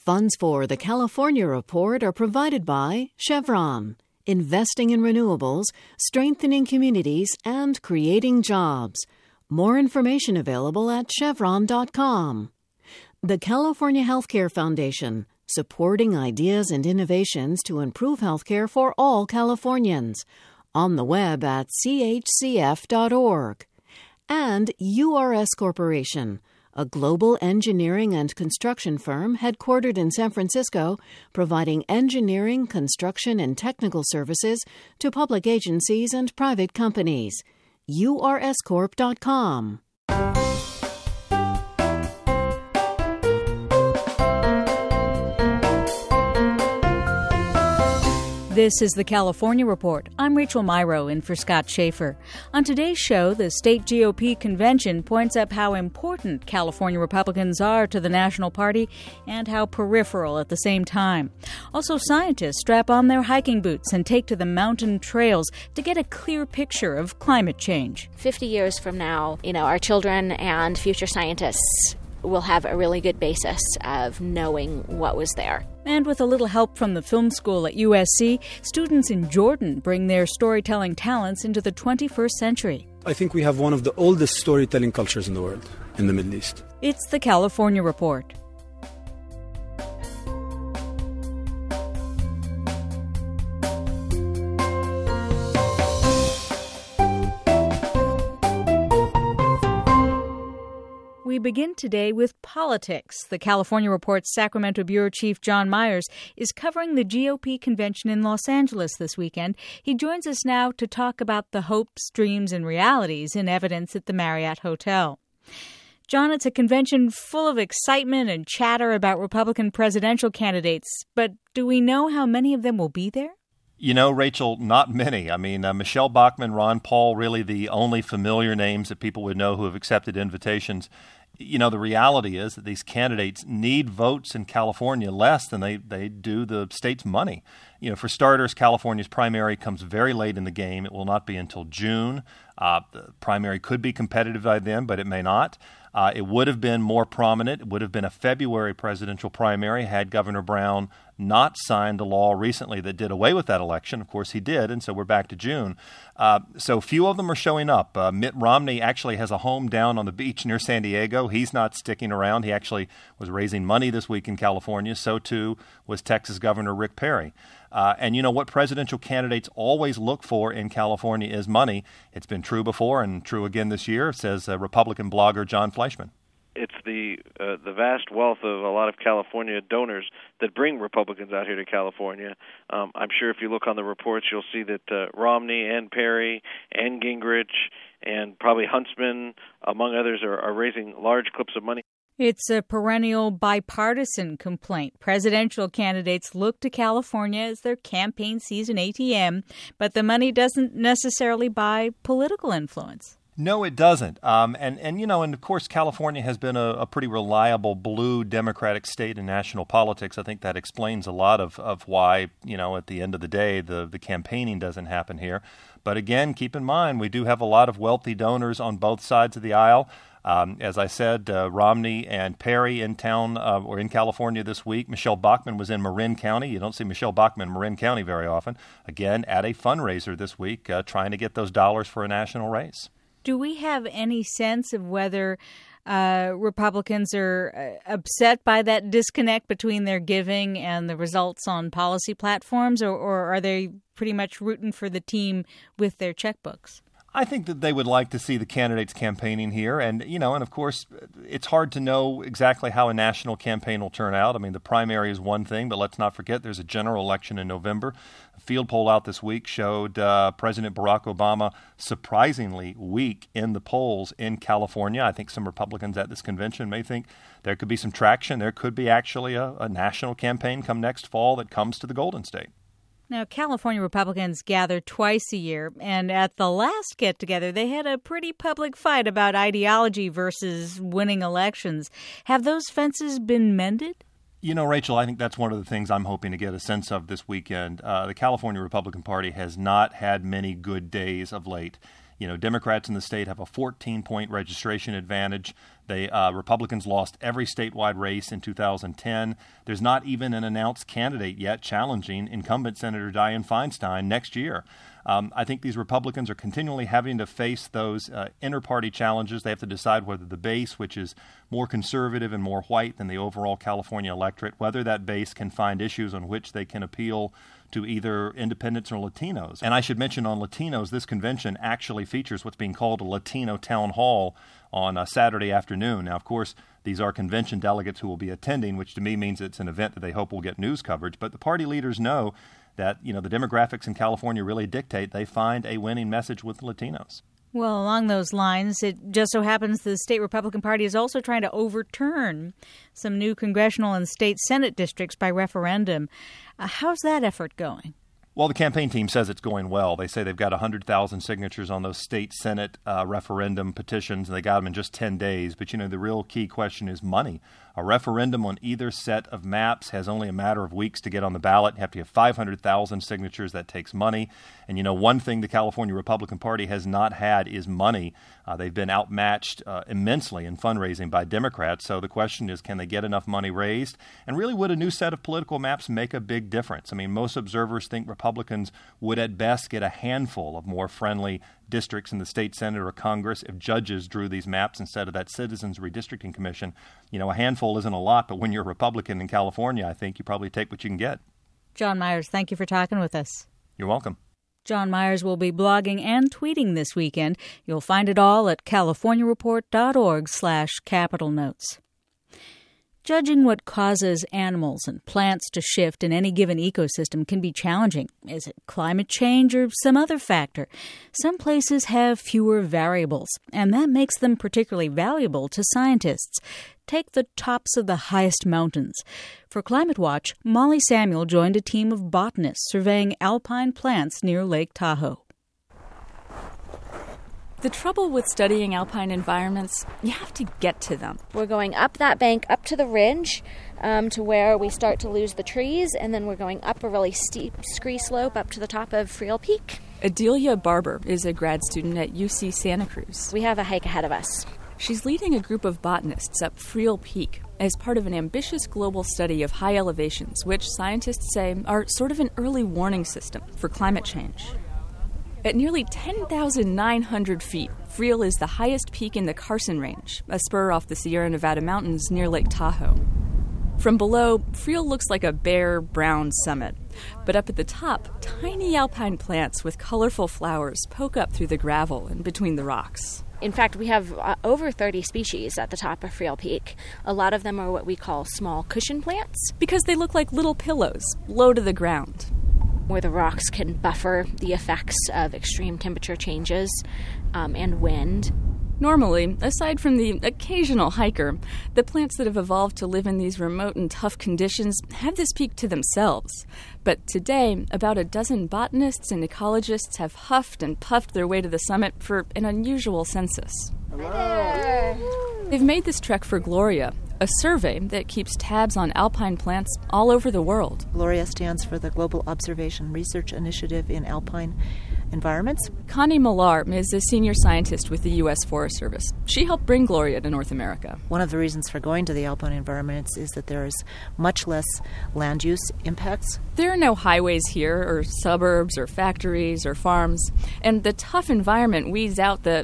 Funds for the California Report are provided by Chevron, investing in renewables, strengthening communities, and creating jobs. More information available at chevron.com. The California Healthcare Foundation, supporting ideas and innovations to improve healthcare for all Californians. On the web at chcf.org. And URS Corporation, a global engineering and construction firm headquartered in San Francisco, providing engineering, construction, and technical services to public agencies and private companies. urscorp.com. This is the California Report. I'm Rachel Myrow in for Scott Schaefer. On today's show, the state GOP convention points up how important California Republicans are to the National Party and how peripheral at the same time. Also, scientists strap on their hiking boots and take to the mountain trails to get a clear picture of climate change. 50 years from now, our children and future scientists will have a really good basis of knowing what was there. And with a little help from the film school at USC, students in Jordan bring their storytelling talents into the 21st century. I think we have one of the oldest storytelling cultures in the world, in the Middle East. It's the California Report. We begin today with politics. The California Report's Sacramento Bureau Chief John Myers is covering the GOP convention in Los Angeles this weekend. He joins us now to talk about the hopes, dreams, and realities in evidence at the Marriott Hotel. John, it's a convention full of excitement and chatter about Republican presidential candidates, but do we know how many of them will be there? Rachel, not many. Michelle Bachmann, Ron Paul, really the only familiar names that people would know who have accepted invitations. The reality is that these candidates need votes in California less than they do the state's money. For starters, California's primary comes very late in the game. It will not be until June. The primary could be competitive by then, but it may not. It would have been more prominent. It would have been a February presidential primary had Governor Brown not signed a law recently that did away with that election. Of course, he did, and so we're back to June. So few of them are showing up. Mitt Romney actually has a home down on the beach near San Diego. He's not sticking around. He actually was raising money this week in California. So, too, was Texas Governor Rick Perry. And what presidential candidates always look for in California is money. It's been true before and true again this year, says Republican blogger John Fleischman. It's the vast wealth of a lot of California donors that bring Republicans out here to California. I'm sure if you look on the reports, you'll see that Romney and Perry and Gingrich and probably Huntsman, among others, are raising large clips of money. It's a perennial bipartisan complaint. Presidential candidates look to California as their campaign season ATM, but the money doesn't necessarily buy political influence. No, it doesn't. And of course, California has been a pretty reliable blue Democratic state in national politics. I think that explains a lot of why, at the end of the day, the campaigning doesn't happen here. But again, keep in mind, we do have a lot of wealthy donors on both sides of the aisle. As I said, Romney and Perry in town or in California this week. Michelle Bachmann was in Marin County. You don't see Michelle Bachmann in Marin County very often. Again, at a fundraiser this week, trying to get those dollars for a national race. Do we have any sense of whether Republicans are upset by that disconnect between their giving and the results on policy platforms, or are they pretty much rooting for the team with their checkbooks? I think that they would like to see the candidates campaigning here. And of course, it's hard to know exactly how a national campaign will turn out. The primary is one thing, but let's not forget there's a general election in November. A field poll out this week showed President Barack Obama surprisingly weak in the polls in California. I think some Republicans at this convention may think there could be some traction. There could be actually a national campaign come next fall that comes to the Golden State. Now, California Republicans gather twice a year, and at the last get-together, they had a pretty public fight about ideology versus winning elections. Have those fences been mended? Rachel, I think that's one of the things I'm hoping to get a sense of this weekend. The California Republican Party has not had many good days of late. Democrats in the state have a 14-point registration advantage. Republicans lost every statewide race in 2010. There's not even an announced candidate yet challenging incumbent Senator Dianne Feinstein next year. I think these Republicans are continually having to face those inter-party challenges. They have to decide whether the base, which is more conservative and more white than the overall California electorate, whether that base can find issues on which they can appeal to either independents or Latinos. And I should mention on Latinos, this convention actually features what's being called a Latino town hall on a Saturday afternoon. Now, of course, these are convention delegates who will be attending, which to me means it's an event that they hope will get news coverage. But the party leaders know that, the demographics in California really dictate they find a winning message with Latinos. Well, along those lines, it just so happens the state Republican Party is also trying to overturn some new congressional and state Senate districts by referendum. How's that effort going? Well, the campaign team says it's going well. They say they've got 100,000 signatures on those state Senate referendum petitions, and they got them in just 10 days. But, the real key question is money. A referendum on either set of maps has only a matter of weeks to get on the ballot. You have to have 500,000 signatures. That takes money. And, one thing the California Republican Party has not had is money. They've been outmatched immensely in fundraising by Democrats. So the question is, can they get enough money raised? And really, would a new set of political maps make a big difference? I mean, most observers think Republicans would at best get a handful of more friendly districts in the state Senate or Congress if judges drew these maps instead of that Citizens Redistricting Commission. A handful isn't a lot, but when you're a Republican in California, I think you probably take what you can get. John Myers, thank you for talking with us. You're welcome. John Myers will be blogging and tweeting this weekend. You'll find it all at californiareport.org/Capital Notes. Judging what causes animals and plants to shift in any given ecosystem can be challenging. Is it climate change or some other factor? Some places have fewer variables, and that makes them particularly valuable to scientists. Take the tops of the highest mountains. For Climate Watch, Molly Samuel joined a team of botanists surveying alpine plants near Lake Tahoe. The trouble with studying alpine environments, you have to get to them. We're going up that bank, up to the ridge, to where we start to lose the trees, and then we're going up a really steep scree slope up to the top of Friel Peak. Adelia Barber is a grad student at UC Santa Cruz. We have a hike ahead of us. She's leading a group of botanists up Friel Peak as part of an ambitious global study of high elevations, which scientists say are sort of an early warning system for climate change. At nearly 10,900 feet, Friel is the highest peak in the Carson Range, a spur off the Sierra Nevada mountains near Lake Tahoe. From below, Friel looks like a bare, brown summit. But up at the top, tiny alpine plants with colorful flowers poke up through the gravel and between the rocks. In fact, we have over 30 species at the top of Friel Peak. A lot of them are what we call small cushion plants. Because they look like little pillows, low to the ground. Where the rocks can buffer the effects of extreme temperature changes and wind. Normally, aside from the occasional hiker, the plants that have evolved to live in these remote and tough conditions have this peak to themselves. But today, about a dozen botanists and ecologists have huffed and puffed their way to the summit for an unusual census. Hello. They've made this trek for Gloria, a survey that keeps tabs on alpine plants all over the world. Gloria stands for the Global Observation Research Initiative in Alpine Environments. Connie Millar is a senior scientist with the U.S. Forest Service. She helped bring Gloria to North America. One of the reasons for going to the alpine environments is that there is much less land use impacts. There are no highways here, or suburbs, or factories, or farms, and the tough environment weeds out the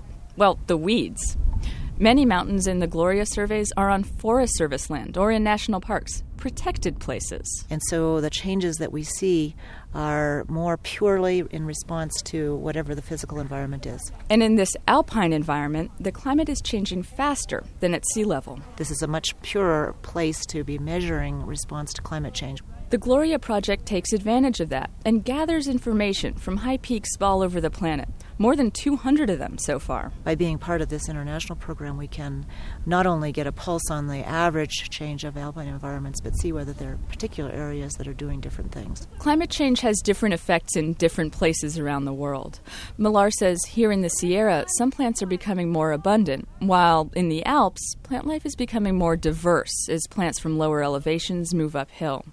weeds. Many mountains in the Gloria surveys are on Forest Service land or in national parks, protected places. And so the changes that we see are more purely in response to whatever the physical environment is. And in this alpine environment, the climate is changing faster than at sea level. This is a much purer place to be measuring response to climate change. The Gloria Project takes advantage of that and gathers information from high peaks all over the planet. More than 200 of them so far. By being part of this international program, we can not only get a pulse on the average change of alpine environments, but see whether there are particular areas that are doing different things. Climate change has different effects in different places around the world. Millar says here in the Sierra, some plants are becoming more abundant, while in the Alps, plant life is becoming more diverse as plants from lower elevations move uphill.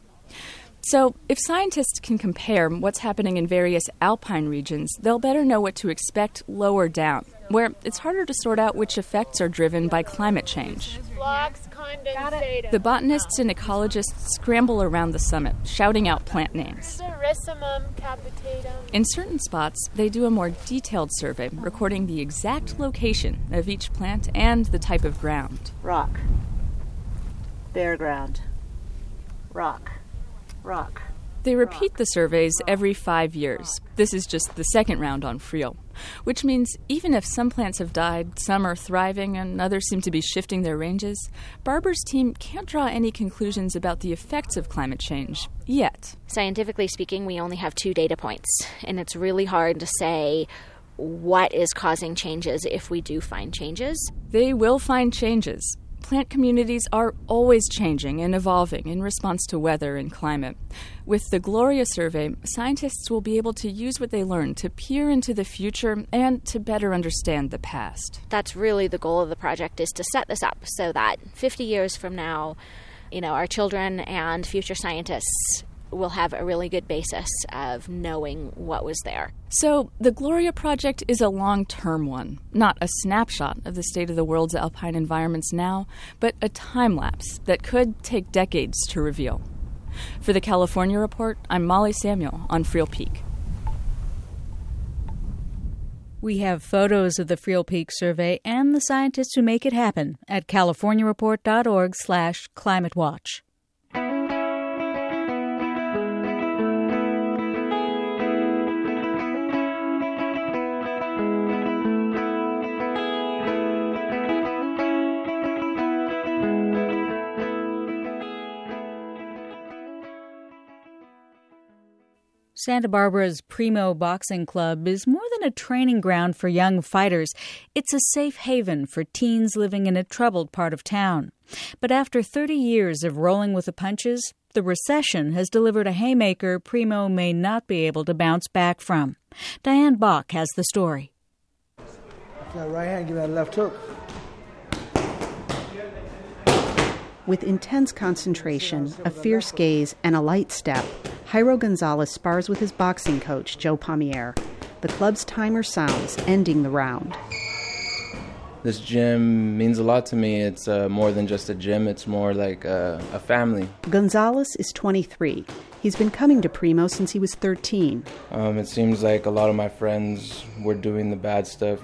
So, if scientists can compare what's happening in various alpine regions, they'll better know what to expect lower down, where it's harder to sort out which effects are driven by climate change. The botanists and ecologists scramble around the summit, shouting out plant names. In certain spots, they do a more detailed survey, recording the exact location of each plant and the type of ground. Rock. Bare ground. Rock. Rock. They repeat the surveys every 5 years. This is just the second round on Friel, which means even if some plants have died, some are thriving, and others seem to be shifting their ranges, Barber's team can't draw any conclusions about the effects of climate change yet. Scientifically speaking, we only have 2 data points, and it's really hard to say what is causing changes if we do find changes. They will find changes. Plant communities are always changing and evolving in response to weather and climate. With the Gloria survey, scientists will be able to use what they learn to peer into the future and to better understand the past. That's really the goal of the project, is to set this up so that 50 years from now, our children and future scientists will have a really good basis of knowing what was there. So the Gloria project is a long-term one, not a snapshot of the state of the world's alpine environments now, but a time-lapse that could take decades to reveal. For the California Report, I'm Molly Samuel on Friel Peak. We have photos of the Friel Peak survey and the scientists who make it happen at californiareport.org/climatewatch. Santa Barbara's Primo Boxing Club is more than a training ground for young fighters. It's a safe haven for teens living in a troubled part of town. But after 30 years of rolling with the punches, the recession has delivered a haymaker Primo may not be able to bounce back from. Diane Bach has the story. That right hand, give that left hook. With intense concentration, a fierce gaze, and a light step, Jairo Gonzalez spars with his boxing coach, Joe Pommier. The club's timer sounds, ending the round. This gym means a lot to me. It's more than just a gym. It's more like a family. Gonzalez is 23. He's been coming to Primo since he was 13. It seems like a lot of my friends were doing the bad stuff,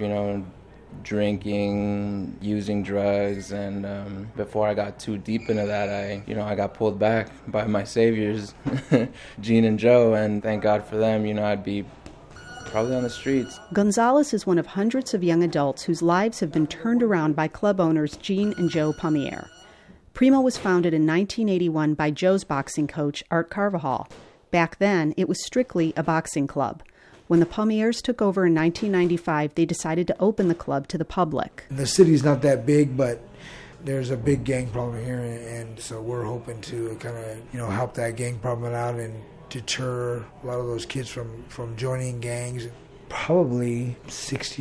drinking, using drugs, and before I got too deep into that, I got pulled back by my saviors, Gene and Joe, and thank God for them. I'd be probably on the streets. Gonzalez is one of hundreds of young adults whose lives have been turned around by club owners Gene and Joe Pommier. Primo was founded in 1981 by Joe's boxing coach, Art Carvajal. Back then, it was strictly a boxing club. When the Pommiers took over in 1995, they decided to open the club to the public. The city's not that big, but there's a big gang problem here, and so we're hoping to kind of, help that gang problem out and deter a lot of those kids from joining gangs. Probably 60%,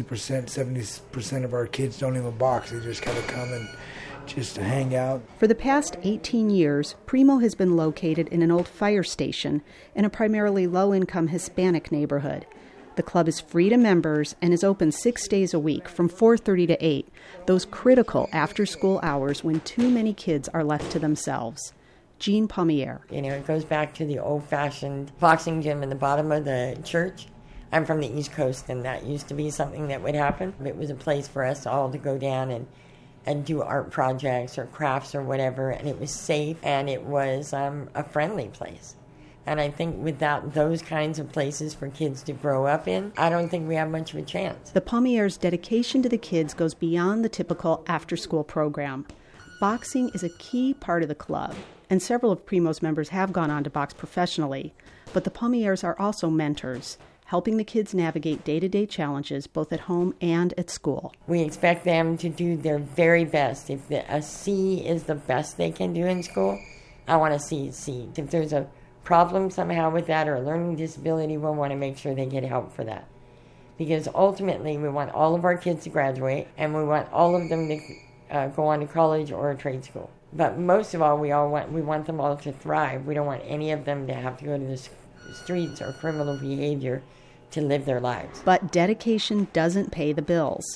70% of our kids don't even box. They just kind of come and just to hang out. For the past 18 years, Primo has been located in an old fire station in a primarily low-income Hispanic neighborhood. The club is free to members and is open 6 days a week from 4:30 to 8, those critical after-school hours when too many kids are left to themselves. Gene Pommier. It goes back to the old-fashioned boxing gym in the bottom of the church. I'm from the East Coast, and that used to be something that would happen. It was a place for us all to go down and do art projects or crafts or whatever, and it was safe, and it was a friendly place. And I think without those kinds of places for kids to grow up in, I don't think we have much of a chance. The Pommiers' dedication to the kids goes beyond the typical after-school program. Boxing is a key part of the club, and several of Primo's members have gone on to box professionally, but the Pommiers are also mentors, helping the kids navigate day-to-day challenges both at home and at school. We expect them to do their very best. If a C is the best they can do in school, I want to see a C. If there's a problem somehow with that or a learning disability, we'll want to make sure they get help for that. Because ultimately, we want all of our kids to graduate, and we want all of them to go on to college or a trade school. But most of all, we want them all to thrive. We don't want any of them to have to go to the streets or criminal behavior to live their lives. But dedication doesn't pay the bills.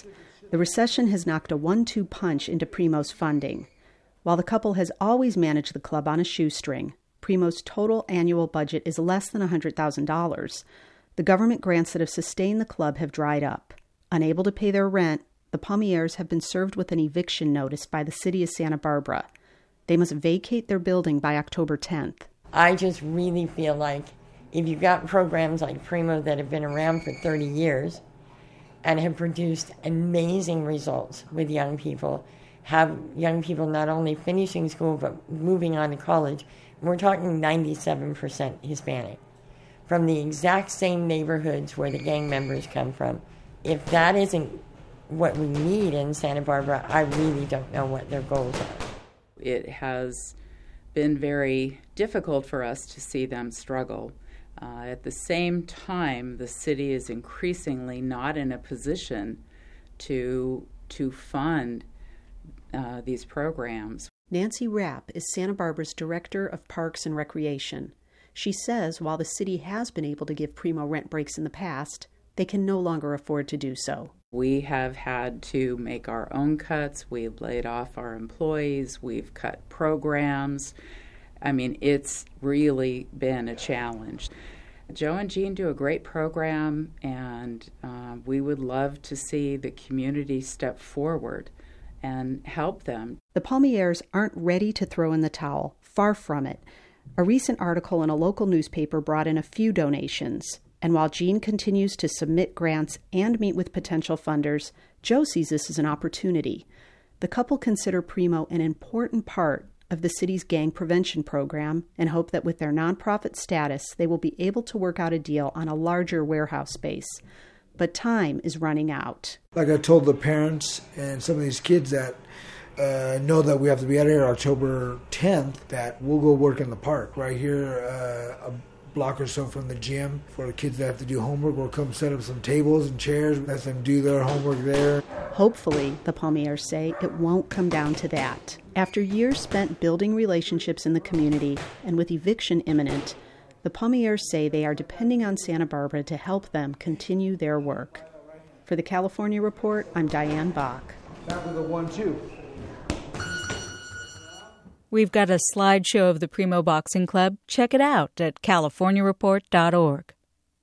The recession has knocked a 1-2 punch into Primo's funding. While the couple has always managed the club on a shoestring, Primo's total annual budget is less than $100,000. The government grants that have sustained the club have dried up. Unable to pay their rent, the Palmiers have been served with an eviction notice by the city of Santa Barbara. They must vacate their building by October 10th. I just really feel like if you've got programs like Primo that have been around for 30 years and have produced amazing results with young people, have young people not only finishing school but moving on to college, we're talking 97% Hispanic, from the exact same neighborhoods where the gang members come from. If that isn't what we need in Santa Barbara, I really don't know what their goals are. It has been very difficult for us to see them struggle. At the same time, the city is increasingly not in a position to fund these programs. Nancy Rapp is Santa Barbara's Director of Parks and Recreation. She says while the city has been able to give Primo rent breaks in the past, they can no longer afford to do so. We have had to make our own cuts. We've laid off our employees. We've cut programs. I mean, it's really been a challenge. Joe and Jean do a great program, and we would love to see the community step forward and help them. The Palmiers aren't ready to throw in the towel. Far from it. A recent article in a local newspaper brought in a few donations. And while Jean continues to submit grants and meet with potential funders, Joe sees this as an opportunity. The couple consider Primo an important part of the city's gang prevention program and hope that with their nonprofit status, they will be able to work out a deal on a larger warehouse space. But time is running out. Like I told the parents and some of these kids that know that we have to be out here October 10th, that we'll go work in the park right here, a block or so from the gym. For the kids that have to do homework, we'll come set up some tables and chairs, let them do their homework there. Hopefully, the Palmiers say, it won't come down to that. After years spent building relationships in the community and with eviction imminent, the Palmiers say they are depending on Santa Barbara to help them continue their work. For the California Report, I'm Diane Bach. Back with a 1-2. We've got a slideshow of the Primo Boxing Club. Check it out at californiareport.org.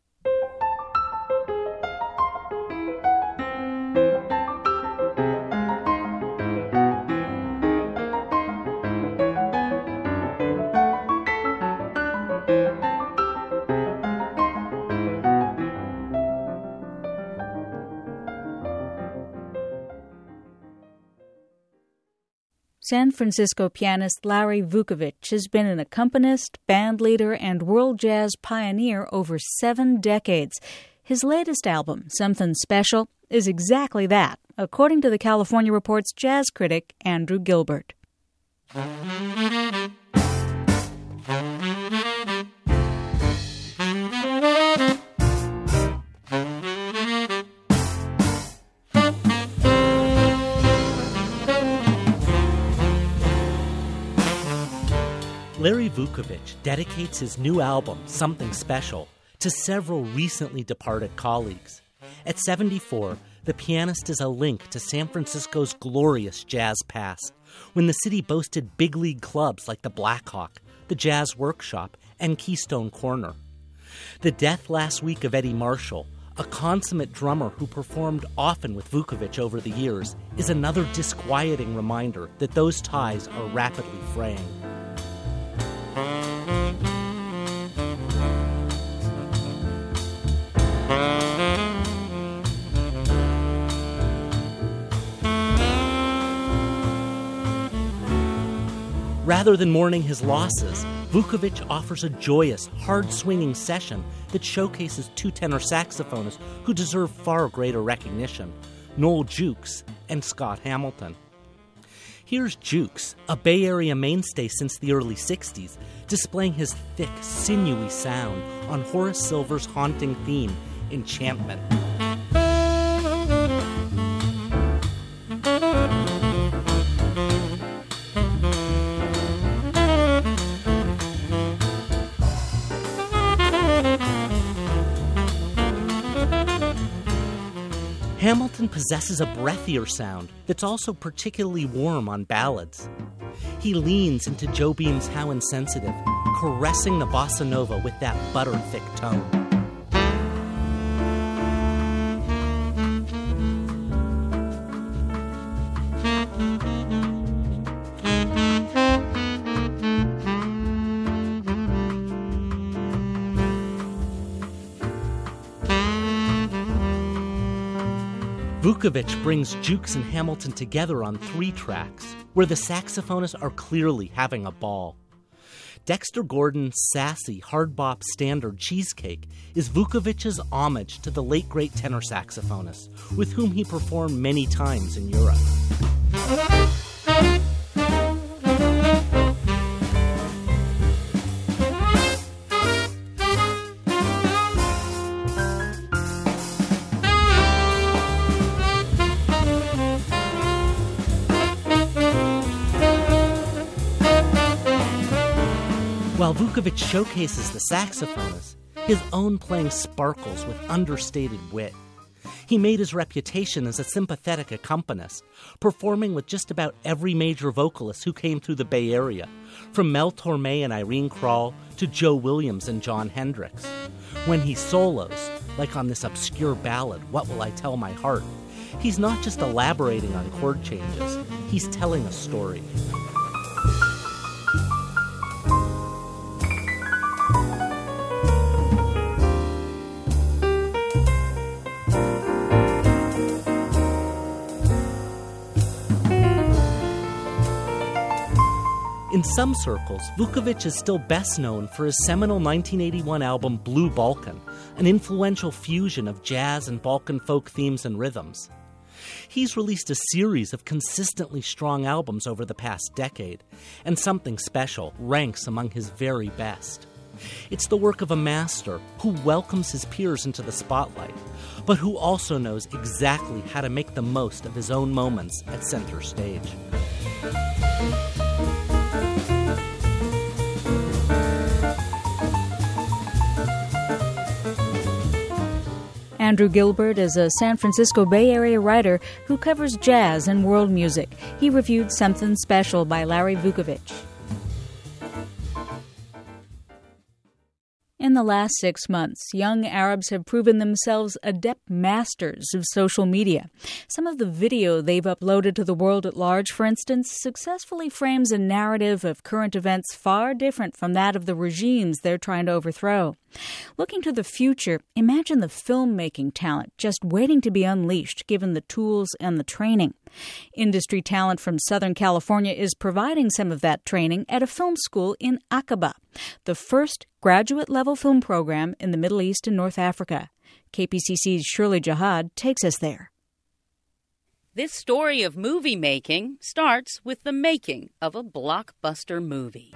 San Francisco pianist Larry Vukovich has been an accompanist, bandleader, and world jazz pioneer over 7 decades. His latest album, Something Special, is exactly that, according to the California Report's jazz critic Andrew Gilbert. Larry Vukovich dedicates his new album, Something Special, to several recently departed colleagues. At 74, the pianist is a link to San Francisco's glorious jazz past, when the city boasted big league clubs like the Blackhawk, the Jazz Workshop, and Keystone Corner. The death last week of Eddie Marshall, a consummate drummer who performed often with Vukovich over the years, is another disquieting reminder that those ties are rapidly fraying. Rather than mourning his losses, Vukovich offers a joyous, hard-swinging session that showcases 2 tenor saxophonists who deserve far greater recognition, Noel Jukes and Scott Hamilton. Here's Jukes, a Bay Area mainstay since the early 60s, displaying his thick, sinewy sound on Horace Silver's haunting theme, Enchantment. Hamilton possesses a breathier sound that's also particularly warm on ballads. He leans into Joe Beam's How Insensitive, caressing the bossa nova with that butter-thick tone. Vukovich brings Jukes and Hamilton together on 3 tracks, where the saxophonists are clearly having a ball. Dexter Gordon's sassy hard bop standard Cheesecake is Vukovich's homage to the late great tenor saxophonist, with whom he performed many times in Europe. While Vukovich showcases the saxophonist, his own playing sparkles with understated wit. He made his reputation as a sympathetic accompanist, performing with just about every major vocalist who came through the Bay Area, from Mel Torme and Irene Krall to Joe Williams and Jon Hendricks. When he solos, like on this obscure ballad, What Will I Tell My Heart, he's not just elaborating on chord changes, he's telling a story. In some circles, Vukovich is still best known for his seminal 1981 album Blue Balkan, an influential fusion of jazz and Balkan folk themes and rhythms. He's released a series of consistently strong albums over the past decade, and Something Special ranks among his very best. It's the work of a master who welcomes his peers into the spotlight, but who also knows exactly how to make the most of his own moments at center stage. Andrew Gilbert is a San Francisco Bay Area writer who covers jazz and world music. He reviewed Something Special by Larry Vukovich. In the last 6 months, young Arabs have proven themselves adept masters of social media. Some of the video they've uploaded to the world at large, for instance, successfully frames a narrative of current events far different from that of the regimes they're trying to overthrow. Looking to the future, imagine the filmmaking talent just waiting to be unleashed given the tools and the training. Industry talent from Southern California is providing some of that training at a film school in Aqaba, the first graduate-level film program in the Middle East and North Africa. KPCC's Shirley Jihad takes us there. This story of movie making starts with the making of a blockbuster movie.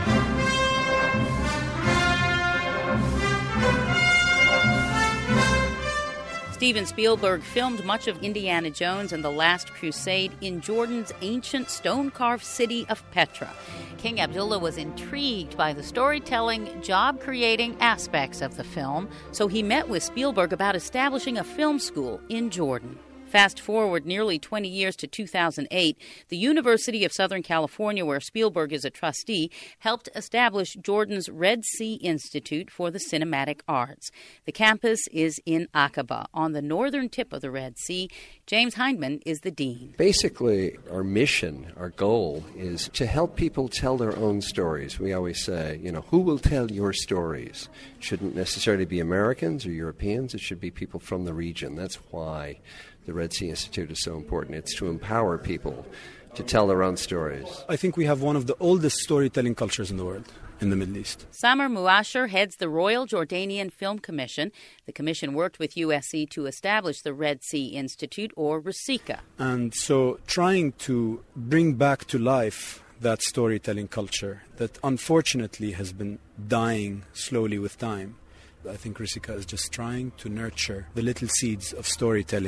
Steven Spielberg filmed much of Indiana Jones and the Last Crusade in Jordan's ancient stone-carved city of Petra. King Abdullah was intrigued by the storytelling, job-creating aspects of the film, so he met with Spielberg about establishing a film school in Jordan. Fast forward nearly 20 years to 2008, the University of Southern California, where Spielberg is a trustee, helped establish Jordan's Red Sea Institute for the Cinematic Arts. The campus is in Aqaba, on the northern tip of the Red Sea. James Hindman is the dean. Basically, our mission, our goal, is to help people tell their own stories. We always say, who will tell your stories? It shouldn't necessarily be Americans or Europeans. It should be people from the region. That's why the Red Sea Institute is so important. It's to empower people to tell their own stories. I think we have one of the oldest storytelling cultures in the world, in the Middle East. Samer Muasher heads the Royal Jordanian Film Commission. The commission worked with USC to establish the Red Sea Institute, or RSICA. And so trying to bring back to life that storytelling culture that unfortunately has been dying slowly with time. I think RSICA is just trying to nurture the little seeds of storytelling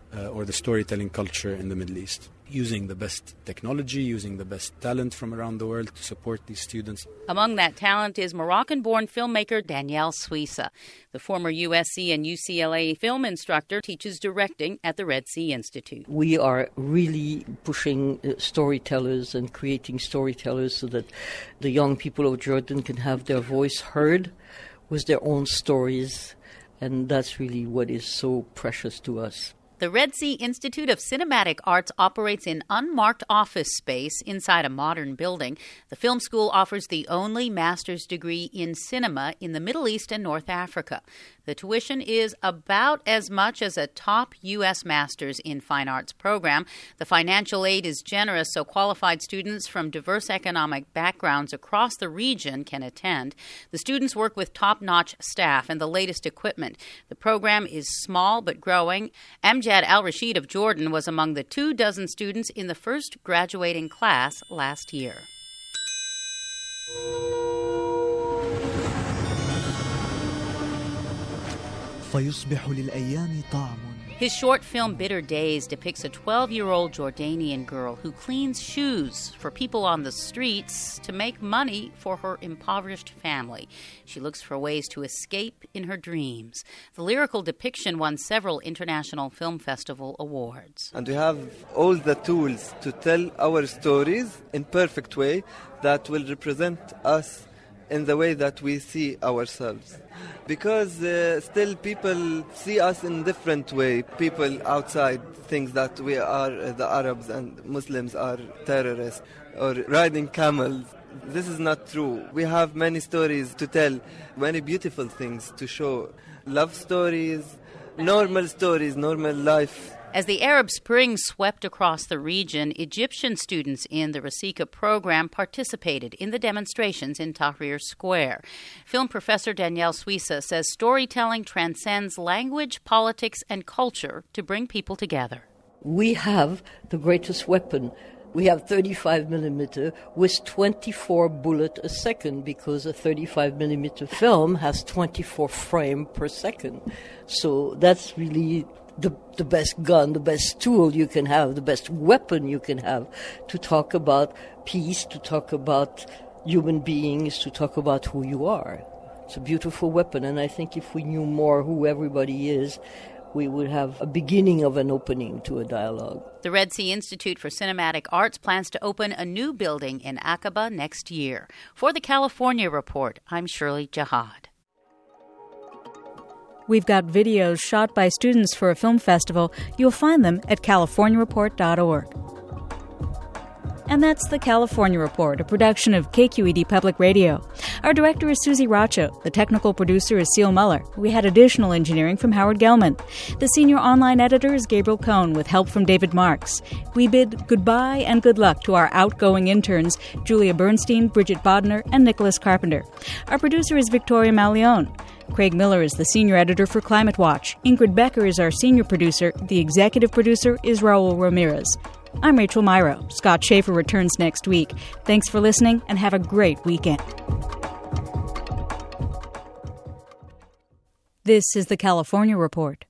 or the storytelling culture in the Middle East, using the best technology, using the best talent from around the world to support these students. Among that talent is Moroccan-born filmmaker Danielle Suissa. The former USC and UCLA film instructor teaches directing at the Red Sea Institute. We are really pushing storytellers and creating storytellers so that the young people of Jordan can have their voice heard with their own stories, and that's really what is so precious to us. The Red Sea Institute of Cinematic Arts operates in unmarked office space inside a modern building. The film school offers the only master's degree in cinema in the Middle East and North Africa. The tuition is about as much as a top U.S. Master's in Fine Arts program. The financial aid is generous, so qualified students from diverse economic backgrounds across the region can attend. The students work with top-notch staff and the latest equipment. The program is small but growing. Amjad Al-Rashid of Jordan was among the 24 students in the first graduating class last year. فيصبح للأيام طعم. His short film Bitter Days depicts a 12-year-old Jordanian girl who cleans shoes for people on the streets to make money for her impoverished family. She looks for ways to escape in her dreams. The lyrical depiction won several international film festival awards. And we have all the tools to tell our stories in perfect way that will represent us in the way that we see ourselves. Because still people see us in different way. People outside think that we are the Arabs and Muslims are terrorists or riding camels. This is not true. We have many stories to tell, many beautiful things to show. Love stories, normal life. As the Arab Spring swept across the region, Egyptian students in the Rasika program participated in the demonstrations in Tahrir Square. Film professor Danielle Suissa says storytelling transcends language, politics, and culture to bring people together. We have the greatest weapon. We have 35 millimeter with 24 bullets a second, because a 35 millimeter film has 24 frames per second. So that's really the best gun, the best tool you can have, the best weapon you can have to talk about peace, to talk about human beings, to talk about who you are. It's a beautiful weapon, and I think if we knew more who everybody is, we would have a beginning of an opening to a dialogue. The Red Sea Institute for Cinematic Arts plans to open a new building in Aqaba next year. For the California Report, I'm Shirley Jihad. We've got videos shot by students for a film festival. You'll find them at californiareport.org. And that's the California Report, a production of KQED Public Radio. Our director is Susie Racho. The technical producer is Seal Muller. We had additional engineering from Howard Gelman. The senior online editor is Gabriel Cohn, with help from David Marks. We bid goodbye and good luck to our outgoing interns, Julia Bernstein, Bridget Bodner, and Nicholas Carpenter. Our producer is Victoria Malione. Craig Miller is the senior editor for Climate Watch. Ingrid Becker is our senior producer. The executive producer is Raul Ramirez. I'm Rachel Myrow. Scott Schaefer returns next week. Thanks for listening, and have a great weekend. This is the California Report.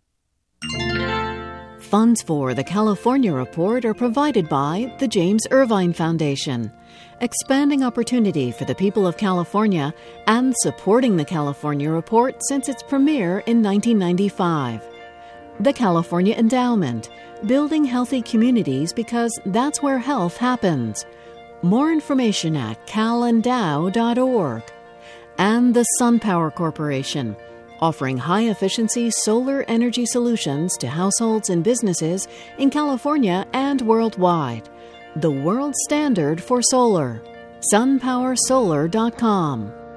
Funds for the California Report are provided by the James Irvine Foundation, expanding opportunity for the people of California and supporting the California Report since its premiere in 1995. The California Endowment, building healthy communities because that's where health happens. More information at calendow.org. And the SunPower Corporation, offering high-efficiency solar energy solutions to households and businesses in California and worldwide. The world standard for solar. SunPowerSolar.com.